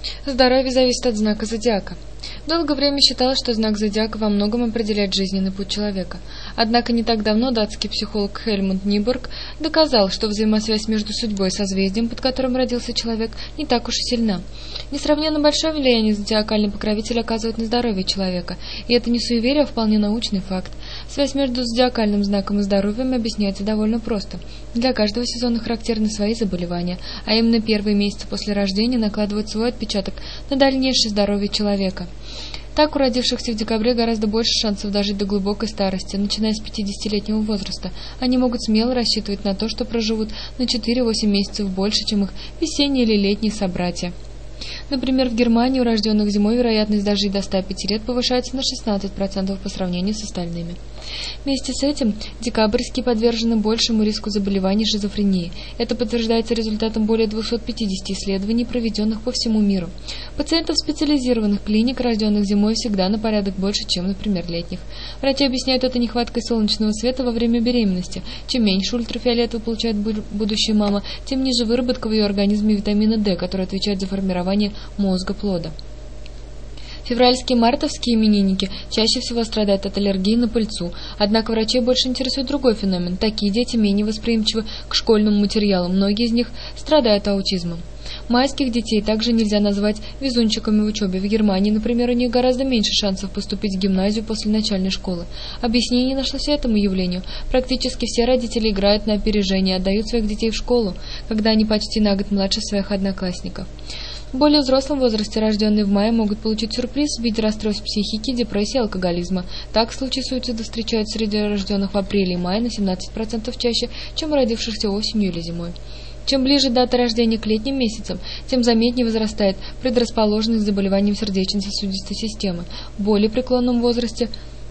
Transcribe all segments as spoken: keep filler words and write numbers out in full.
Здоровье зависит от знака зодиака. Долгое время считалось, что знак зодиака во многом определяет жизненный путь человека. Однако не так давно датский психолог Хельмут Ниборг доказал, что взаимосвязь между судьбой и созвездием, под которым родился человек, не так уж и сильна. Несравненно большое влияние зодиакальный покровитель оказывает на здоровье человека, и это не суеверие, а вполне научный факт. Связь между зодиакальным знаком и здоровьем объясняется довольно просто. Для каждого сезона характерны свои заболевания, а именно первые месяцы после рождения накладывают свой отпечаток на дальнейшее здоровье человека. Так, у родившихся в декабре гораздо больше шансов дожить до глубокой старости, начиная с пятидесятилетнего возраста. Они могут смело рассчитывать на то, что проживут на четыре-восемь месяцев больше, чем их весенние или летние собратья. Например, в Германии у рожденных зимой вероятность дожить до ста пяти лет повышается на шестнадцать процентов по сравнению с остальными. Вместе с этим декабрьские подвержены большему риску заболеваний шизофренией. Это подтверждается результатом более двухсот пятидесяти исследований, проведенных по всему миру. Пациентов специализированных клиник, рожденных зимой, всегда на порядок больше, чем, например, летних. Врачи объясняют это нехваткой солнечного света во время беременности. Чем меньше ультрафиолета получает будущая мама, тем ниже выработка в ее организме витамина дэ, который отвечает за формирование мозга плода. Февральские и мартовские именинники чаще всего страдают от аллергии на пыльцу, однако врачей больше интересует другой феномен. Такие дети менее восприимчивы к школьному материалу, многие из них страдают аутизмом. Майских детей также нельзя назвать везунчиками в учебе. В Германии, например, у них гораздо меньше шансов поступить в гимназию после начальной школы. Объяснение нашлось этому явлению. Практически все родители играют на опережение, отдают своих детей в школу, когда они почти на год младше своих одноклассников. В более взрослом возрасте рожденные в мае могут получить сюрприз в виде расстройств психики, депрессии и алкоголизма. Так, случаи суицида встречаются среди рожденных в апреле и мае на семнадцать процентов чаще, чем у родившихся осенью или зимой. Чем ближе дата рождения к летним месяцам, тем заметнее возрастает предрасположенность к заболеваниям сердечно-сосудистой системы. В более преклонном возрасте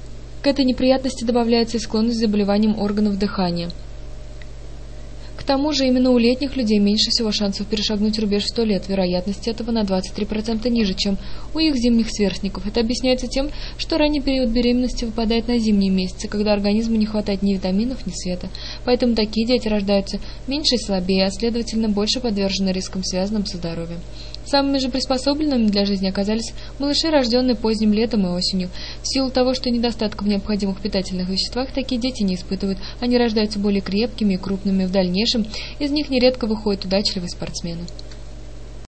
к этой неприятности добавляется и склонность к заболеваниям органов дыхания. К тому же именно у летних людей меньше всего шансов перешагнуть рубеж в сто лет, вероятность этого на двадцать три процента ниже, чем у их зимних сверстников. Это объясняется тем, что ранний период беременности выпадает на зимние месяцы, когда организму не хватает ни витаминов, ни света. Поэтому такие дети рождаются меньше и слабее, а следовательно больше подвержены рискам, связанным со здоровьем. Самыми же приспособленными для жизни оказались малыши, рожденные поздним летом и осенью. В силу того, что недостатка в необходимых питательных веществах такие дети не испытывают, они рождаются более крепкими и крупными. В дальнейшем из них нередко выходят удачливые спортсмены.